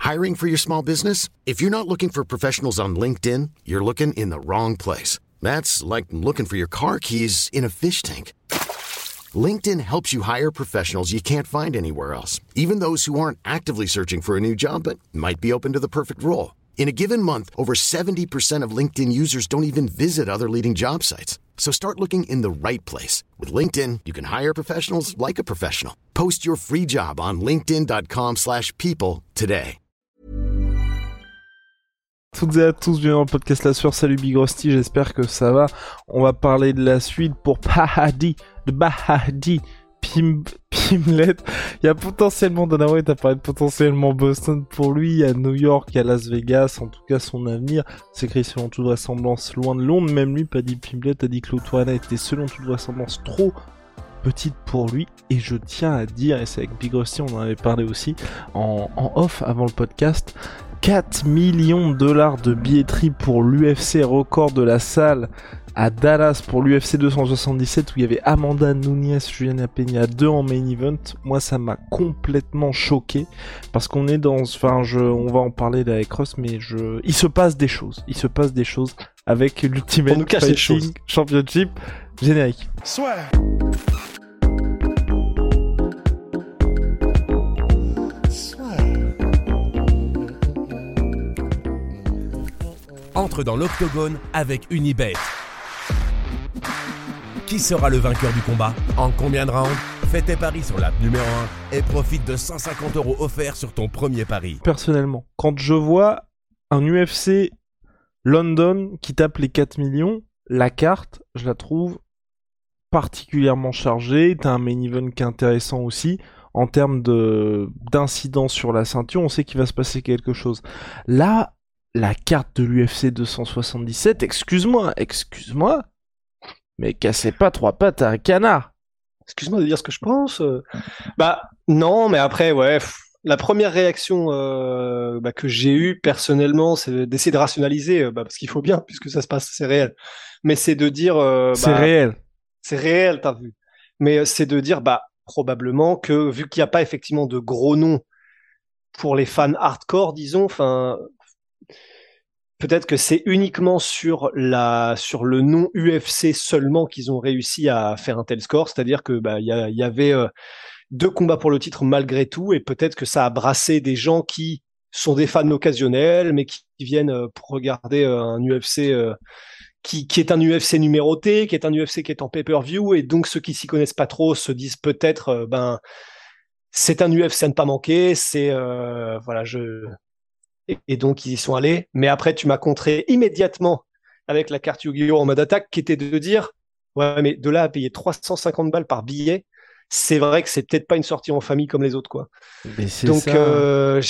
Hiring for your small business? If you're not looking for professionals on LinkedIn, you're looking in the wrong place. That's like looking for your car keys in a fish tank. LinkedIn helps you hire professionals you can't find anywhere else, even those who aren't actively searching for a new job but might be open to the perfect role. In a given month, over 70% of LinkedIn users don't even visit other leading job sites. So start looking in the right place. With LinkedIn, you can hire professionals like a professional. Post your free job on linkedin.com/people today. Toutes et à tous, bienvenue dans le podcast La Sueur. Salut Big Rusty, j'espère que ça va. On va parler de la suite pour Bahadi Pimblett. Il y a potentiellement Dana White, apparaît potentiellement Boston pour lui, il y a New York, il y a Las Vegas, en tout cas son avenir s'écrit selon toute vraisemblance loin de Londres. Même lui, Paddy Pimblett, a dit que l'Autoana était selon toute vraisemblance trop petite pour lui, et je tiens à dire, et c'est avec Big Rusty, on en avait parlé aussi en off avant le podcast, 4 millions de dollars de billetterie pour l'UFC, record de la salle à Dallas pour l'UFC 277 où il y avait Amanda Nunes, Juliana Peña 2 en main event. Moi ça m'a complètement choqué parce qu'on est dans, on va en parler là avec Ross, mais il se passe des choses avec l'Ultimate Fighting Championship générique. Soit. Entre dans l'octogone avec Unibet. Qui sera le vainqueur du combat? En combien de rounds? Fais tes paris sur l'app numéro 1 et profite de 150 € offerts sur ton premier pari. Personnellement, quand je vois un UFC London qui tape les 4 millions, la carte, je la trouve particulièrement chargée. T'as un main event qui est intéressant aussi. En termes d'incidence sur la ceinture, on sait qu'il va se passer quelque chose. Là, la carte de l'UFC 277, excuse-moi, mais cassez pas 3 pattes à un canard. Excuse-moi de dire ce que je pense. Non, mais après, ouais, la première réaction que j'ai eue personnellement, c'est d'essayer de rationaliser, parce qu'il faut bien, puisque ça se passe, c'est réel. Mais c'est de dire... c'est réel. C'est réel, t'as vu. Mais c'est de dire, probablement que, vu qu'il n'y a pas effectivement de gros noms pour les fans hardcore, disons, peut-être que c'est uniquement sur le nom UFC seulement qu'ils ont réussi à faire un tel score, c'est-à-dire que y avait 2 combats pour le titre malgré tout, et peut-être que ça a brassé des gens qui sont des fans occasionnels, mais qui viennent pour regarder un UFC qui est un UFC numéroté, qui est un UFC qui est en pay-per-view, et donc ceux qui s'y connaissent pas trop se disent peut-être c'est un UFC à ne pas manquer, Et donc, ils y sont allés. Mais après, tu m'as contré immédiatement avec la carte Yu-Gi-Oh! En mode attaque, qui était de dire, ouais, mais de là à payer 350 balles par billet, c'est vrai que c'est peut-être pas une sortie en famille comme les autres, quoi. Mais c'est donc, ça.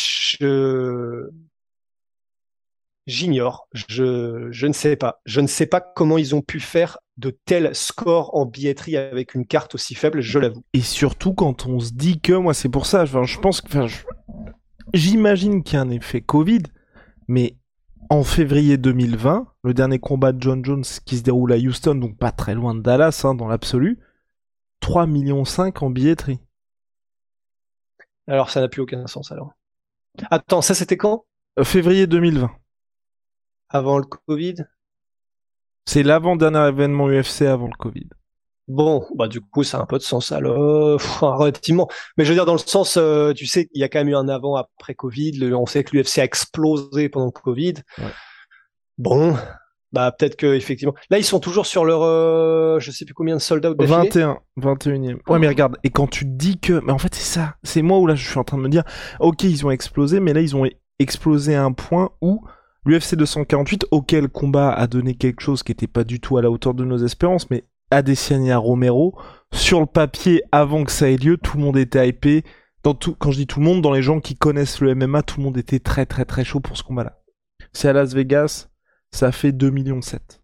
J'ignore. Je ne sais pas. Je ne sais pas comment ils ont pu faire de tels scores en billetterie avec une carte aussi faible, je l'avoue. Et surtout, quand on se dit que, moi, c'est pour ça, je pense que, j'imagine qu'il y a un effet Covid, mais en février 2020, le dernier combat de John Jones qui se déroule à Houston, donc pas très loin de Dallas, dans l'absolu, 3,5 millions en billetterie. Alors ça n'a plus aucun sens alors. Attends, ça c'était quand? Février 2020. Avant le Covid? C'est l'avant-dernier événement UFC avant le Covid. Bon, du coup, ça a un peu de sens alors, relativement. Mais je veux dire, dans le sens, tu sais, il y a quand même eu un avant-après Covid. On sait que l'UFC a explosé pendant le Covid. Ouais. Bon, peut-être que effectivement. Là, ils sont toujours sur leur, je sais plus combien de sold-out d'affilée. 21e. Ouais, mais regarde, et quand tu te dis que, mais en fait, c'est ça. C'est moi où là, je suis en train de me dire, ok, ils ont explosé, mais là, ils ont explosé à un point où l'UFC 248, auquel le combat a donné quelque chose qui était pas du tout à la hauteur de nos espérances, mais Adesanya Romero, sur le papier, avant que ça ait lieu, tout le monde était hypé. Quand je dis tout le monde, dans les gens qui connaissent le MMA, tout le monde était très très très chaud pour ce combat-là. C'est à Las Vegas, ça fait 2,7 millions.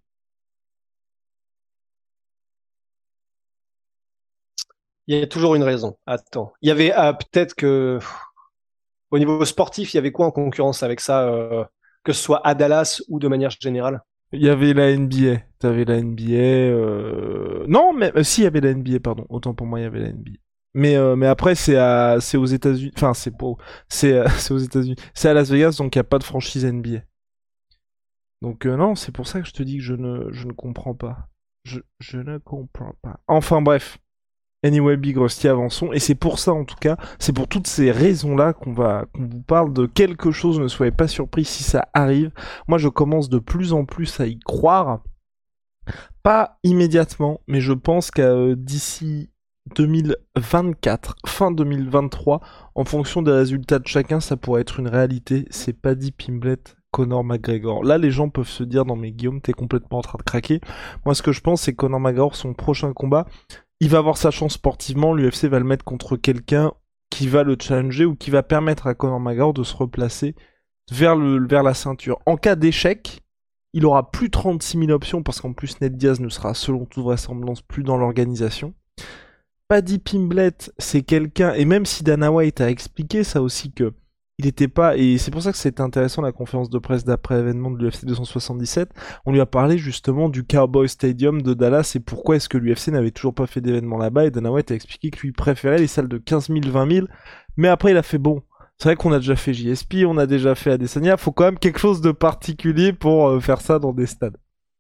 Il y a toujours une raison. Attends. Il y avait peut-être que au niveau sportif, il y avait quoi en concurrence avec ça, que ce soit à Dallas ou de manière générale? Il y avait la NBA. T'avais la NBA. Non, mais si, il y avait la NBA, pardon. Autant pour moi, il y avait la NBA. Mais après, c'est aux États-Unis. Enfin, c'est aux États-Unis. C'est à Las Vegas, donc il n'y a pas de franchise NBA. Donc non, c'est pour ça que je te dis que je ne comprends pas. Je ne comprends pas. Enfin bref. Anyway, Big Rusty, avançons. Et c'est pour ça, en tout cas, c'est pour toutes ces raisons-là qu'on vous parle de quelque chose. Ne soyez pas surpris si ça arrive. Moi, je commence de plus en plus à y croire. Pas immédiatement, mais je pense qu'à d'ici 2024, fin 2023, en fonction des résultats de chacun, ça pourrait être une réalité. C'est Paddy Pimblett, Conor McGregor. Là, les gens peuvent se dire, non mais Guillaume, t'es complètement en train de craquer. Moi, ce que je pense, c'est que Conor McGregor, son prochain combat, il va avoir sa chance sportivement. L'UFC va le mettre contre quelqu'un qui va le challenger ou qui va permettre à Conor McGregor de se replacer vers la ceinture. En cas d'échec, il aura plus 36 000 options parce qu'en plus, Ned Diaz ne sera, selon toute vraisemblance, plus dans l'organisation. Paddy Pimblett, c'est quelqu'un, et même si Dana White a expliqué ça aussi, que il était pas, et c'est pour ça que c'était intéressant la conférence de presse d'après-événement de l'UFC 277, on lui a parlé justement du Cowboy Stadium de Dallas et pourquoi est-ce que l'UFC n'avait toujours pas fait d'événement là-bas, et Dana White a expliqué que lui préférait les salles de 15 000, 20 000, mais après il a fait bon. C'est vrai qu'on a déjà fait JSP, on a déjà fait Adesanya, faut quand même quelque chose de particulier pour faire ça dans des stades.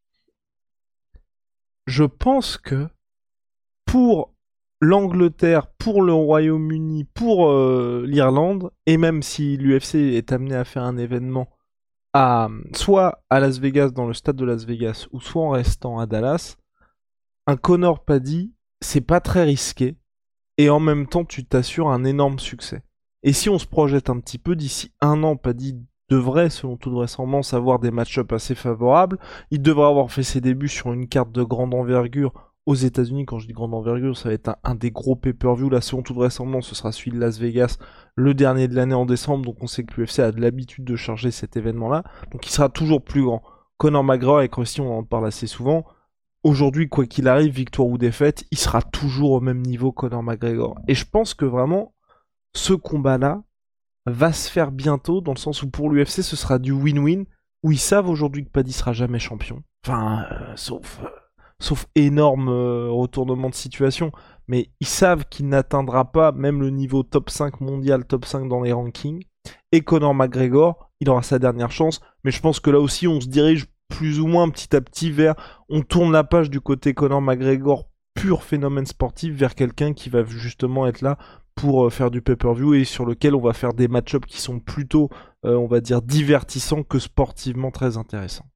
Je pense que pour l'Angleterre, pour le Royaume-Uni, pour l'Irlande, et même si l'UFC est amené à faire un événement soit à Las Vegas, dans le stade de Las Vegas, ou soit en restant à Dallas, un Conor Paddy, c'est pas très risqué, et en même temps, tu t'assures un énorme succès. Et si on se projette un petit peu, d'ici 1 an, Paddy devrait, selon toute vraisemblance, avoir des match-ups assez favorables. Il devrait avoir fait ses débuts sur une carte de grande envergure aux États-Unis. Quand je dis grande envergure, ça va être un des gros pay-per-view. Là, selon toute vraisemblance, ce sera celui de Las Vegas, le dernier de l'année en décembre. Donc on sait que l'UFC a de l'habitude de charger cet événement-là. Donc il sera toujours plus grand. Conor McGregor, et Rusty, on en parle assez souvent. Aujourd'hui, quoi qu'il arrive, victoire ou défaite, il sera toujours au même niveau Conor McGregor. Et je pense que vraiment, ce combat-là va se faire bientôt, dans le sens où pour l'UFC, ce sera du win-win, où ils savent aujourd'hui que Paddy sera jamais champion. Enfin, sauf énorme retournement de situation. Mais ils savent qu'il n'atteindra pas même le niveau top 5 mondial, top 5 dans les rankings. Et Conor McGregor, il aura sa dernière chance. Mais je pense que là aussi, on se dirige plus ou moins petit à petit vers... On tourne la page du côté Conor McGregor, pur phénomène sportif, vers quelqu'un qui va justement être là pour faire du pay-per-view et sur lequel on va faire des match-ups qui sont plutôt, on va dire, divertissants que sportivement très intéressants.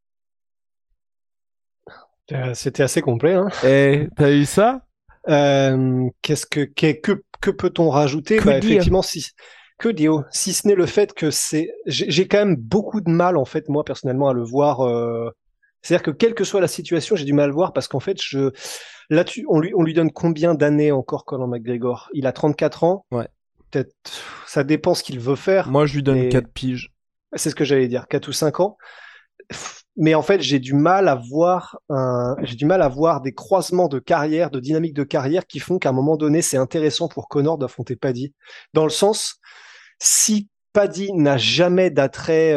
C'était assez complet, hein. Eh, t'as eu ça? Que peut-on rajouter? Effectivement, que dire? Si ce n'est le fait que j'ai quand même beaucoup de mal, en fait, moi, personnellement, à le voir. C'est-à-dire que quelle que soit la situation, j'ai du mal à le voir parce qu'en fait, là, on lui donne combien d'années encore, Conor McGregor? Il a 34 ans. Ouais. Peut-être, ça dépend ce qu'il veut faire. Moi, je lui donne 4 piges. C'est ce que j'allais dire, 4 ou 5 ans. Mais en fait, j'ai du mal à voir des croisements de carrière, de dynamique de carrière qui font qu'à un moment donné, c'est intéressant pour Conor d'affronter Paddy. Dans le sens, si Paddy n'a jamais d'attrait,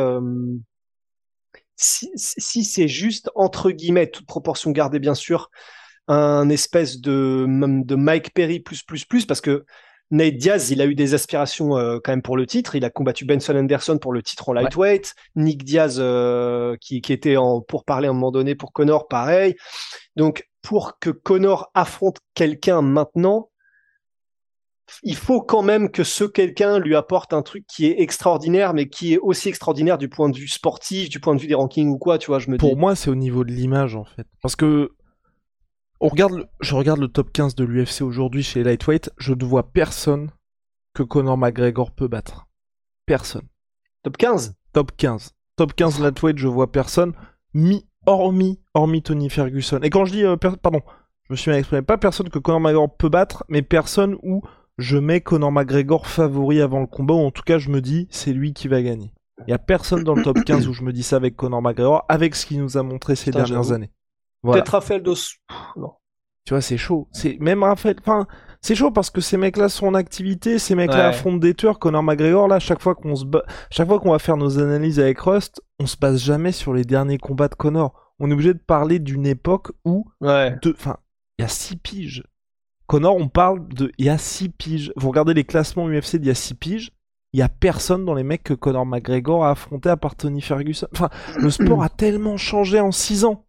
si c'est juste, entre guillemets, toute proportion gardée bien sûr, un espèce de Mike Perry plus, parce que Nate Diaz, il a eu des aspirations quand même pour le titre. Il a combattu Benson Henderson pour le titre en lightweight. Ouais. Nick Diaz, qui était pour parler à un moment donné pour Conor, pareil. Donc, pour que Conor affronte quelqu'un maintenant, il faut quand même que ce quelqu'un lui apporte un truc qui est extraordinaire, mais qui est aussi extraordinaire du point de vue sportif, du point de vue des rankings ou quoi, tu vois, Pour moi, c'est au niveau de l'image, en fait. Parce que je regarde le top 15 de l'UFC aujourd'hui chez Lightweight, je ne vois personne que Conor McGregor peut battre. Personne. Top 15 ? Top 15. Top 15 Lightweight, je vois personne, hormis Tony Ferguson. Et quand je dis, pardon, je me suis mal exprimé, pas personne que Conor McGregor peut battre, mais personne où je mets Conor McGregor favori avant le combat, ou en tout cas je me dis, c'est lui qui va gagner. Il n'y a personne dans le top 15 où je me dis ça avec Conor McGregor, avec ce qu'il nous a montré ces dernières années. Voilà. Peut-être Rafael Dos. Non. Tu vois, c'est chaud. Même Rafael. Enfin, c'est chaud parce que ces mecs-là sont en activité, ces mecs-là affrontent des tueurs. Conor McGregor, là, chaque fois qu'on va faire nos analyses avec Rust, on se base jamais sur les derniers combats de Conor. On est obligé de parler d'une époque où, enfin, il y a 6 piges. Conor, on parle de... Il y a 6 piges. Vous regardez les classements UFC d'il y a 6 piges, il y a personne dans les mecs que Conor McGregor a affronté à part Tony Ferguson. Enfin, le sport a tellement changé en 6 ans.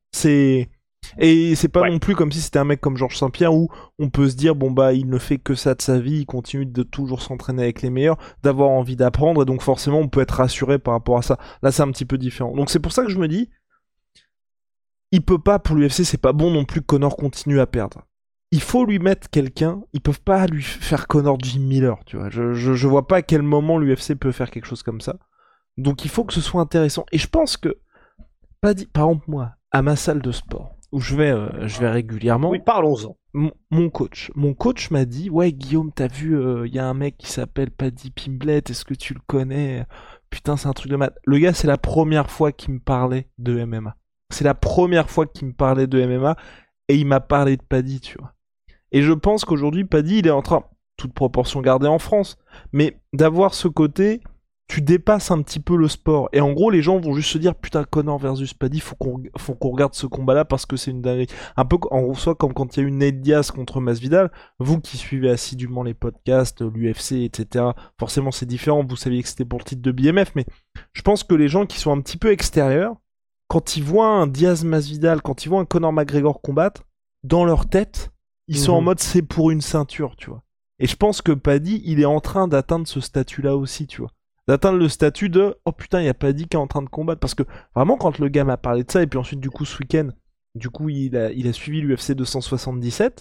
Et c'est pas non plus comme si c'était un mec comme Georges Saint-Pierre où on peut se dire bon bah il ne fait que ça de sa vie, il continue de toujours s'entraîner avec les meilleurs, d'avoir envie d'apprendre et donc forcément on peut être rassuré par rapport à ça. Là c'est un petit peu différent. Donc c'est pour ça que je me dis il peut pas, pour l'UFC c'est pas bon non plus que Conor continue à perdre. Il faut lui mettre quelqu'un, ils peuvent pas lui faire Conor Jim Miller, tu vois. Je vois pas à quel moment l'UFC peut faire quelque chose comme ça. Donc il faut que ce soit intéressant. Et je pense que par exemple moi, à ma salle de sport où je vais régulièrement. Oui, parlons-en. Mon coach m'a dit ouais Guillaume, t'as vu, y a un mec qui s'appelle Paddy Pimblett, est-ce que tu le connais? Putain, c'est un truc de malade. Le gars, c'est la première fois qu'il me parlait de MMA. C'est la première fois qu'il me parlait de MMA et il m'a parlé de Paddy, tu vois. Et je pense qu'aujourd'hui, Paddy, il est en train, toute proportion gardée en France, mais d'avoir ce côté, tu dépasses un petit peu le sport. Et en gros, les gens vont juste se dire, putain, Conor versus Paddy, faut qu'on regarde ce combat-là parce que c'est une dinguerie. Un peu en soi comme quand il y a eu Nate Diaz contre Masvidal. Vous qui suivez assidûment les podcasts, l'UFC, etc., forcément c'est différent. Vous saviez que c'était pour le titre de BMF, mais je pense que les gens qui sont un petit peu extérieurs, quand ils voient un Diaz Masvidal, quand ils voient un Conor McGregor combattre, dans leur tête, ils sont en mode c'est pour une ceinture, tu vois. Et je pense que Paddy, il est en train d'atteindre ce statut-là aussi, tu vois. D'atteindre le statut de oh putain, il y a Paddy qui est en train de combattre. Parce que vraiment, quand le gars m'a parlé de ça, et puis ensuite, du coup, ce week-end, du coup, il a suivi l'UFC 277.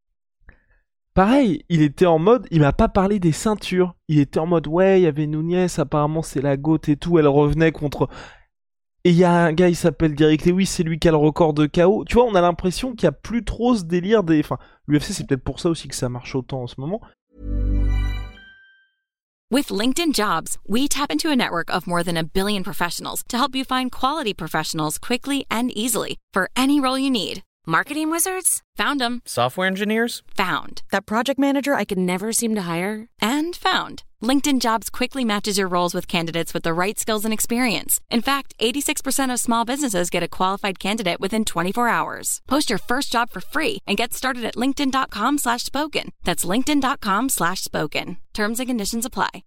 Pareil, il était en mode, il m'a pas parlé des ceintures. Il était en mode, ouais, il y avait Nunez, apparemment c'est la GOAT et tout, elle revenait contre. Et il y a un gars, il s'appelle Derrick Lewis, c'est lui qui a le record de KO. Tu vois, on a l'impression qu'il y a plus trop ce délire des. Enfin, l'UFC, c'est peut-être pour ça aussi que ça marche autant en ce moment. With LinkedIn Jobs, we tap into a network of more than 1 billion professionals to help you find quality professionals quickly and easily for any role you need. Marketing wizards? Found them. Software engineers? Found. That project manager I could never seem to hire? And found. LinkedIn Jobs quickly matches your roles with candidates with the right skills and experience. In fact, 86% of small businesses get a qualified candidate within 24 hours. Post your first job for free and get started at linkedin.com/spoken. That's linkedin.com/spoken. Terms and conditions apply.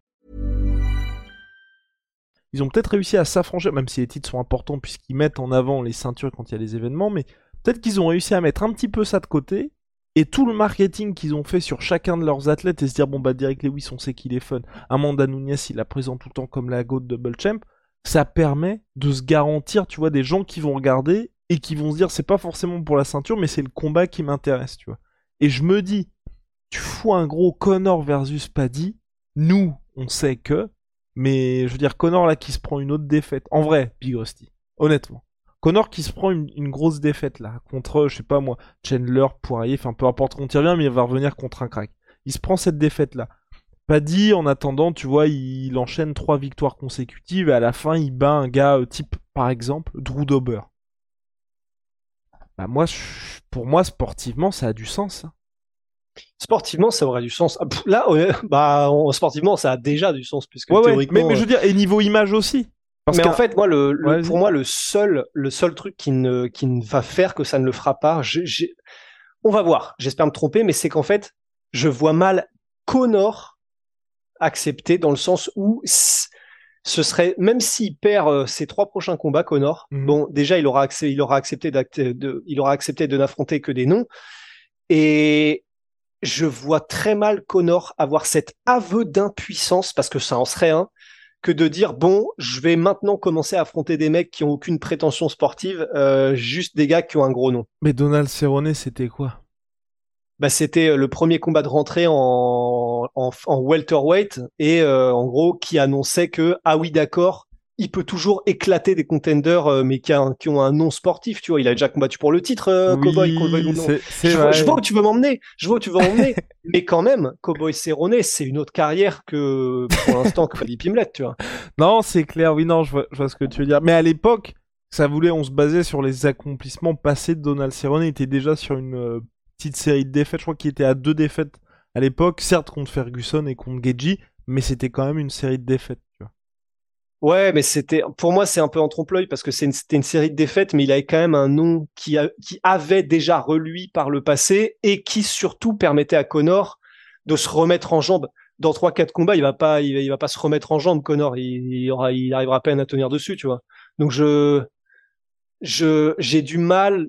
Ils ont peut-être réussi à s'affranchir, même si les titres sont importants puisqu'ils mettent en avant les ceintures quand il y a les événements, mais peut-être qu'ils ont réussi à mettre un petit peu ça de côté, et tout le marketing qu'ils ont fait sur chacun de leurs athlètes, et se dire, bon bah Derrick Lewis, on sait qu'il est fun, Amanda Nunes, il la présente tout le temps comme la GOAT double champ, ça permet de se garantir, tu vois, des gens qui vont regarder, et qui vont se dire, c'est pas forcément pour la ceinture, mais c'est le combat qui m'intéresse, tu vois. Et je me dis, tu fous un gros Conor versus Paddy, nous, on sait que, mais je veux dire, Conor là qui se prend une autre défaite, en vrai, Big Rusty, honnêtement. Conor qui se prend une grosse défaite là, contre, je sais pas moi, Chandler, Poirier, enfin peu importe contre qui revient, mais il va revenir contre un crack. Il se prend cette défaite là. Paddy, en attendant, tu vois, il enchaîne 3 victoires consécutives et à la fin, il bat un gars type, par exemple, Drew Dober. Bah moi, pour moi, sportivement, ça a du sens. Hein. Sportivement, ça aurait du sens. Là, sportivement, ça a déjà du sens puisque théoriquement. Mais je veux dire, et niveau image aussi. Parce en fait, moi, pour moi, le seul truc qui ne va faire que ça ne le fera pas, on va voir. J'espère me tromper, mais c'est qu'en fait, je vois mal Conor accepter dans le sens où ce serait, même s'il perd ses 3 prochains combats, Conor, bon, déjà, il aura accepté de n'affronter que des noms. Et je vois très mal Conor avoir cet aveu d'impuissance, parce que ça en serait un, que de dire, bon, je vais maintenant commencer à affronter des mecs qui ont aucune prétention sportive, juste des gars qui ont un gros nom. Mais Donald Cerrone, c'était quoi ? Bah, c'était le premier combat de rentrée en welterweight, et en gros, qui annonçait que, ah oui, d'accord, il peut toujours éclater des contenders, mais qui ont un nom sportif, tu vois. Il a déjà combattu pour le titre, oui, Cowboy. Je vois où tu veux m'emmener. Mais quand même, Cowboy Cerrone, c'est une autre carrière que, pour l'instant, que Paddy Pimblett, tu vois. Non, c'est clair. Oui, non, je vois ce que tu veux dire. Mais à l'époque, on se basait sur les accomplissements passés de Donald Cerrone. Il était déjà sur une petite série de défaites. Je crois qu'il était à 2 défaites à l'époque. Certes, contre Ferguson et contre Gaethje, mais c'était quand même une série de défaites, tu vois. Ouais, mais pour moi, c'est un peu en trompe-l'œil parce que c'était une série de défaites, mais il avait quand même un nom qui avait déjà reluit par le passé et qui surtout permettait à Conor de se remettre en jambe. Dans 3-4 combats, il va pas se remettre en jambe, Conor. Il arrivera à peine à tenir dessus, tu vois. Donc j'ai du mal,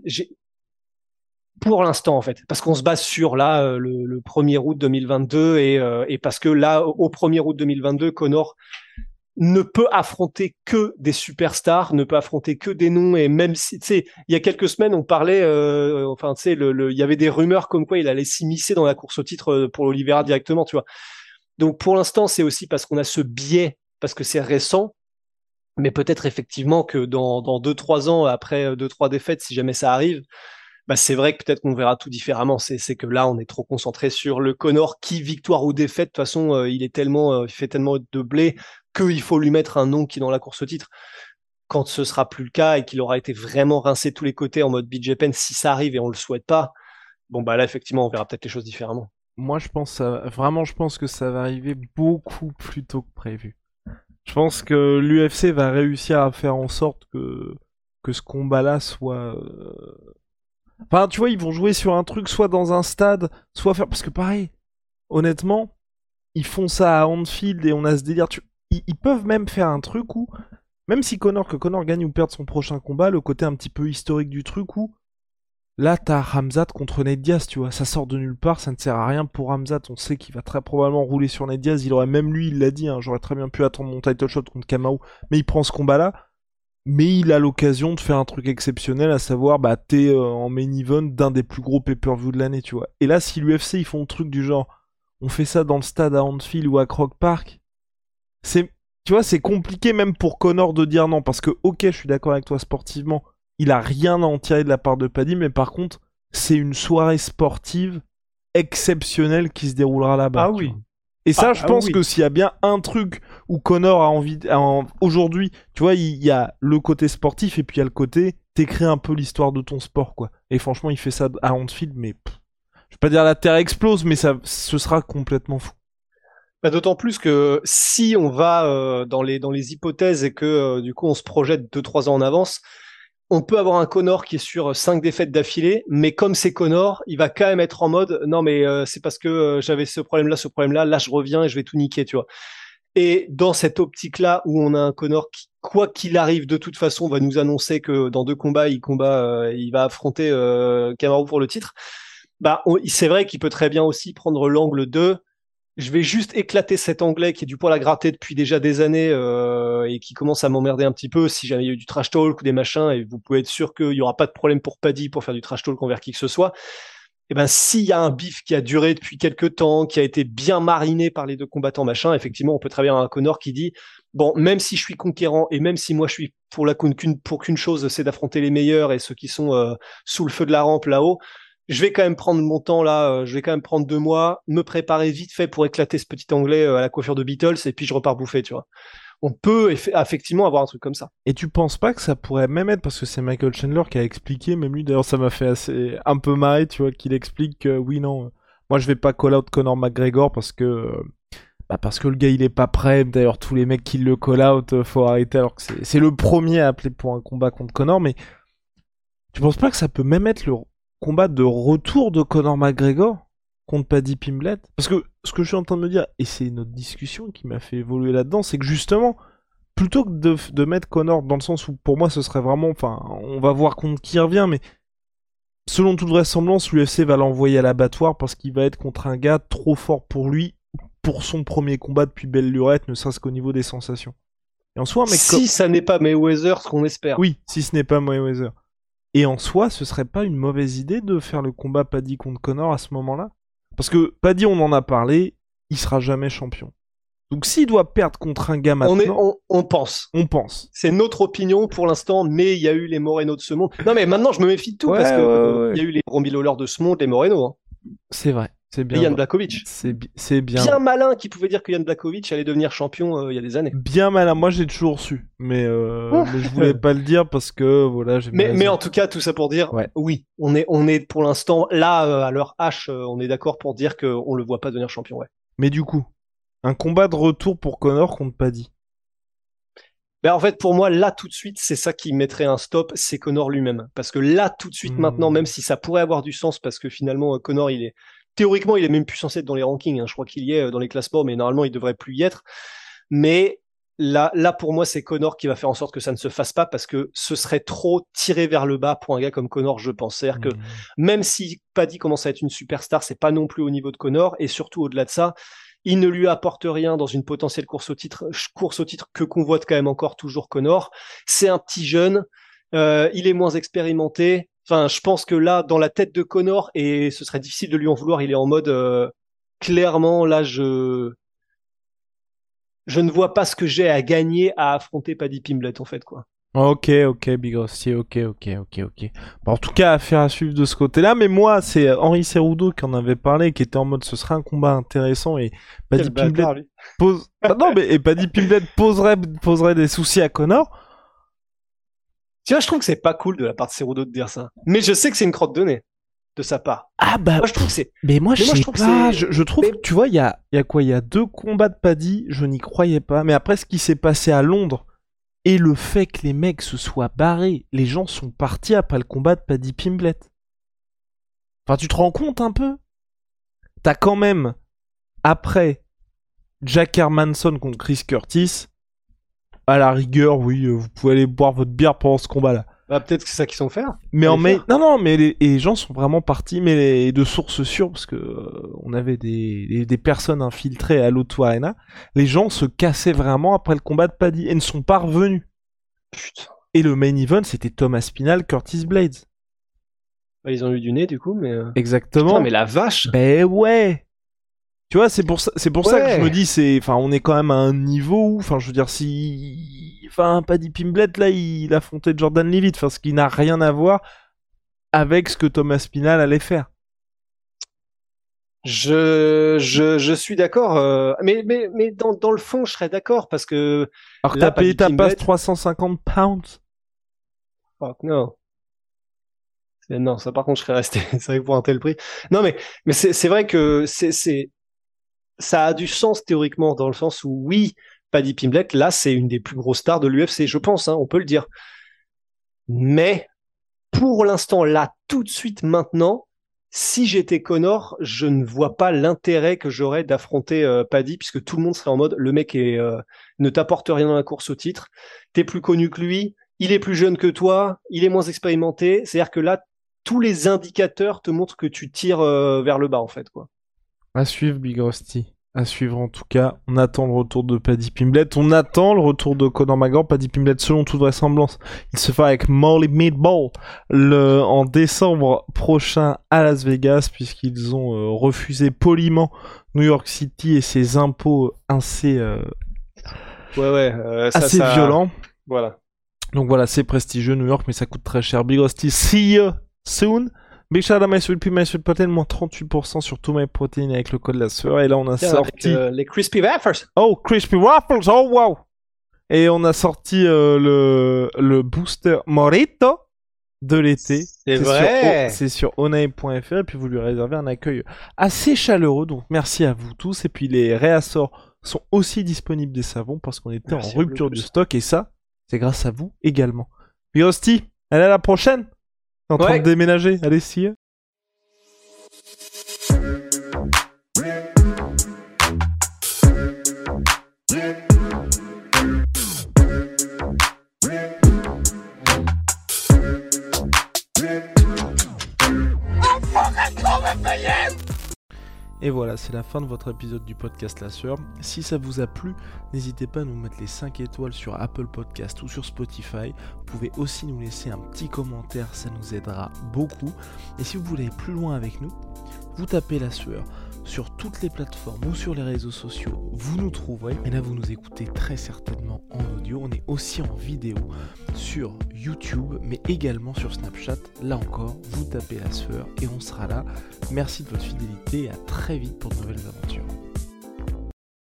pour l'instant en fait, parce qu'on se base sur là le 1er août 2022 et parce que là au 1er août 2022, Conor ne peut affronter que des superstars, ne peut affronter que des noms, et même si, tu sais, il y a quelques semaines, on parlait, enfin, tu sais, il y avait des rumeurs comme quoi il allait s'immiscer dans la course au titre pour Oliveira directement, tu vois. Donc, pour l'instant, c'est aussi parce qu'on a ce biais, parce que c'est récent, mais peut-être effectivement que dans 2-3 ans, après 2-3 défaites, si jamais ça arrive, bah c'est vrai que peut-être qu'on verra tout différemment. C'est que là, on est trop concentré sur le Conor qui, victoire ou défaite, de toute façon, il fait tellement de blé qu'il faut lui mettre un nom qui est dans la course au titre. Quand ce sera plus le cas et qu'il aura été vraiment rincé de tous les côtés en mode BJ Penn, si ça arrive et on le souhaite pas, bon bah là effectivement on verra peut-être les choses différemment. Moi, vraiment, je pense que ça va arriver beaucoup plus tôt que prévu. Je pense que l'UFC va réussir à faire en sorte que ce combat-là soit. Enfin, tu vois, ils vont jouer sur un truc, soit dans un stade, soit faire. Parce que pareil, honnêtement, ils font ça à Anfield et on a ce délire. Ils peuvent même faire un truc où, même si Conor gagne ou perde son prochain combat, le côté un petit peu historique du truc où, là, t'as Khamzat contre Nate Diaz, tu vois, ça sort de nulle part, ça ne sert à rien pour Khamzat, on sait qu'il va très probablement rouler sur Nate Diaz, il l'a dit, hein, j'aurais très bien pu attendre mon title shot contre Kamaru, mais il prend ce combat-là, mais il a l'occasion de faire un truc exceptionnel, à savoir, bah, t'es en main event d'un des plus gros pay-per-view de l'année, tu vois. Et là, si l'UFC, ils font le truc du genre, on fait ça dans le stade à Anfield ou à Croke Park, tu vois, c'est compliqué même pour Conor de dire non, parce que, ok, je suis d'accord avec toi sportivement, il a rien à en tirer de la part de Paddy, mais par contre, c'est une soirée sportive exceptionnelle qui se déroulera là-bas. Ah oui. Et ça, je pense que s'il y a bien un truc où Conor a envie, aujourd'hui, tu vois, il y a le côté sportif et puis il y a le côté, t'écris un peu l'histoire de ton sport, quoi. Et franchement, il fait ça à Anfield, mais je vais pas dire la terre explose, mais ce sera complètement fou. Bah, d'autant plus que si on va dans les hypothèses et que du coup on se projette 2-3 ans en avance, on peut avoir un Conor qui est sur 5 défaites d'affilée, mais comme c'est Conor, il va quand même être en mode non mais c'est parce que j'avais ce problème-là, là je reviens et je vais tout niquer, tu vois. Et dans cette optique-là où on a un Conor qui, quoi qu'il arrive, de toute façon, va nous annoncer que dans 2 combats, il va affronter Kamaru pour le titre, bah c'est vrai qu'il peut très bien aussi prendre l'angle de je vais juste éclater cet anglais qui est du poil à gratter depuis déjà des années et qui commence à m'emmerder un petit peu si jamais il y a eu du trash talk ou des machins, et vous pouvez être sûr qu'il n'y aura pas de problème pour Paddy pour faire du trash talk envers qui que ce soit. Et ben s'il y a un bif qui a duré depuis quelques temps, qui a été bien mariné par les 2 combattants machin, effectivement on peut très bien avoir un Conor qui dit bon, même si je suis conquérant et même si moi je suis pour qu'une chose, c'est d'affronter les meilleurs et ceux qui sont sous le feu de la rampe là-haut, je vais quand même prendre mon temps là, je vais quand même prendre 2 mois, me préparer vite fait pour éclater ce petit anglais à la coiffure de Beatles, et puis je repars bouffer, tu vois. On peut effectivement avoir un truc comme ça. Et tu penses pas que ça pourrait même être, parce que c'est Michael Chandler qui a expliqué, même lui d'ailleurs ça m'a fait un peu marrer, tu vois, qu'il explique que oui, non, moi je vais pas call out Conor McGregor parce que le gars il est pas prêt, d'ailleurs tous les mecs qui le call out, faut arrêter, alors que c'est le premier à appeler pour un combat contre Conor, mais tu penses pas que ça peut même être le combat de retour de Conor McGregor contre Paddy Pimblett? Parce que ce que je suis en train de me dire, et c'est notre discussion qui m'a fait évoluer là-dedans, c'est que justement, plutôt que de mettre Conor dans le sens où pour moi ce serait vraiment, enfin, on va voir contre qui il revient, mais selon toute vraisemblance, l'UFC va l'envoyer à l'abattoir parce qu'il va être contre un gars trop fort pour lui, pour son premier combat depuis belle lurette, ne serait-ce qu'au niveau des sensations. Et en soi, si ça n'est pas Mayweather, ce qu'on espère. Oui, si ce n'est pas Mayweather. Et en soi, ce serait pas une mauvaise idée de faire le combat Paddy contre Conor à ce moment-là? Parce que Paddy, on en a parlé, il sera jamais champion. Donc s'il doit perdre contre un gars maintenant... On pense. On pense. C'est notre opinion pour l'instant, mais il y a eu les Moreno de ce monde. Non mais maintenant je me méfie de tout, parce que il y a eu les Robbie Lawler de ce monde, les Moreno. Hein. C'est vrai. C'est bien. Et Jan Blachowicz. C'est bien. Bien malin qui pouvait dire que Jan Blachowicz allait devenir champion il y a des années. Bien malin. Moi, j'ai toujours su. Mais je voulais pas le dire parce que, voilà, mais en tout cas, tout ça pour dire, oui, on est pour l'instant, là, à l'heure H, on est d'accord pour dire qu'on le voit pas devenir champion, ouais. Mais du coup, un combat de retour pour Conor contre Paddy. Ben, en fait, pour moi, là, tout de suite, c'est ça qui mettrait un stop, c'est Conor lui-même. Parce que là, tout de suite, maintenant, même si ça pourrait avoir du sens, parce que finalement, Conor, théoriquement, il est même plus censé être dans les rankings. Hein. Je crois qu'il y est dans les classements, mais normalement, il devrait plus y être. Mais là, pour moi, c'est Conor qui va faire en sorte que ça ne se fasse pas, parce que ce serait trop tiré vers le bas pour un gars comme Conor, je pense. C'est-à-dire que même si Paddy commence à être une superstar, c'est pas non plus au niveau de Conor, et surtout au-delà de ça, il ne lui apporte rien dans une potentielle course au titre que convoite quand même encore toujours Conor. C'est un petit jeune, il est moins expérimenté. Enfin, je pense que là, dans la tête de Conor, et ce serait difficile de lui en vouloir, il est en mode clairement, là, je ne vois pas ce que j'ai à gagner à affronter Paddy Pimblett, en fait, quoi. Ok, Big Rusty, ok. Bon, en tout cas, affaire à suivre de ce côté-là, mais moi, c'est Henri Cerudo qui en avait parlé, qui était en mode ce serait un combat intéressant, et Paddy Pimblett pose... et Paddy Pimblett poserait des soucis à Conor. Tu vois, je trouve que c'est pas cool de la part de Cerudo de dire ça. Mais je sais que c'est une crotte de nez de sa part. Ah bah, moi, je trouve que c'est... Mais moi, je sais pas, je trouve que, tu vois, il y a 2 combats de Paddy, je n'y croyais pas, mais après ce qui s'est passé à Londres, et le fait que les mecs se soient barrés, les gens sont partis après le combat de Paddy Pimblett. Enfin, tu te rends compte un peu ? T'as quand même, après Jack Hermanson contre Chris Curtis, à la rigueur, oui, vous pouvez aller boire votre bière pendant ce combat-là. Bah, peut-être que c'est ça qu'ils sont faire. Mais mais les gens sont vraiment partis, mais de sources sûres, parce que on avait des personnes infiltrées à l'O2 Arena. Les gens se cassaient vraiment après le combat de Paddy et ne sont pas revenus. Putain. Et le main event, c'était Thomas Spinal, Curtis Blades. Bah, ils ont eu du nez, du coup, mais... Exactement. Putain, mais la vache. Ben ouais. Tu vois, c'est pour ça que je me dis, on est quand même à un niveau où, je veux dire, Paddy Pimblett, là, il affrontait Jordan Leavitt, ce qui n'a rien à voir avec ce que Thomas Spinal allait faire. Je suis d'accord, mais dans le fond, je serais d'accord, parce que... Alors que t'as payé ta passe 350 pounds. Fuck no. Non, ça par contre, je serais resté, c'est vrai que pour un tel prix. Non, mais c'est vrai que ça a du sens théoriquement, dans le sens où, oui, Paddy Pimblett, là, c'est une des plus grosses stars de l'UFC, je pense, hein, on peut le dire. Mais, pour l'instant, là, tout de suite, maintenant, si j'étais Conor, je ne vois pas l'intérêt que j'aurais d'affronter Paddy, puisque tout le monde serait en mode, le mec ne t'apporte rien dans la course au titre, t'es plus connu que lui, il est plus jeune que toi, il est moins expérimenté, c'est-à-dire que là, tous les indicateurs te montrent que tu tires vers le bas, en fait, quoi. À suivre, Big Rusty. À suivre en tout cas. On attend le retour de Paddy Pimblett. On attend le retour de Conor McGregor. Paddy Pimblett, selon toute vraisemblance, il se fera avec Molly Meatball en décembre prochain à Las Vegas, puisqu'ils ont refusé poliment New York City et ses impôts assez violents. Voilà. Donc voilà, c'est prestigieux New York, mais ça coûte très cher. Big Rusty, see you soon. Big shout out à MySweetPea, moins 38% sur tout MyProtein avec le code la sueur. Et là, on a sorti... les Crispy Waffles. Oh, Crispy Waffles, oh wow. Et on a sorti le booster Morito de l'été. C'est vrai. C'est sur onae.fr et puis vous lui réservez un accueil assez chaleureux. Donc merci à vous tous. Et puis les réassorts sont aussi disponibles des savons parce qu'on était en rupture du stock. Et ça, c'est grâce à vous également. Big Rusty, allez à la prochaine. En train de déménager, allez, see ya. Et voilà, c'est la fin de votre épisode du podcast La Sueur. Si ça vous a plu, n'hésitez pas à nous mettre les 5 étoiles sur Apple Podcast ou sur Spotify. Vous pouvez aussi nous laisser un petit commentaire, ça nous aidera beaucoup. Et si vous voulez aller plus loin avec nous, vous tapez La Sueur sur toutes les plateformes ou sur les réseaux sociaux, vous nous trouverez. Et là, vous nous écoutez très certainement en audio. On est aussi en vidéo sur YouTube, mais également sur Snapchat. Là encore, vous tapez La Sueur et on sera là. Merci de votre fidélité et à très vite pour de nouvelles aventures.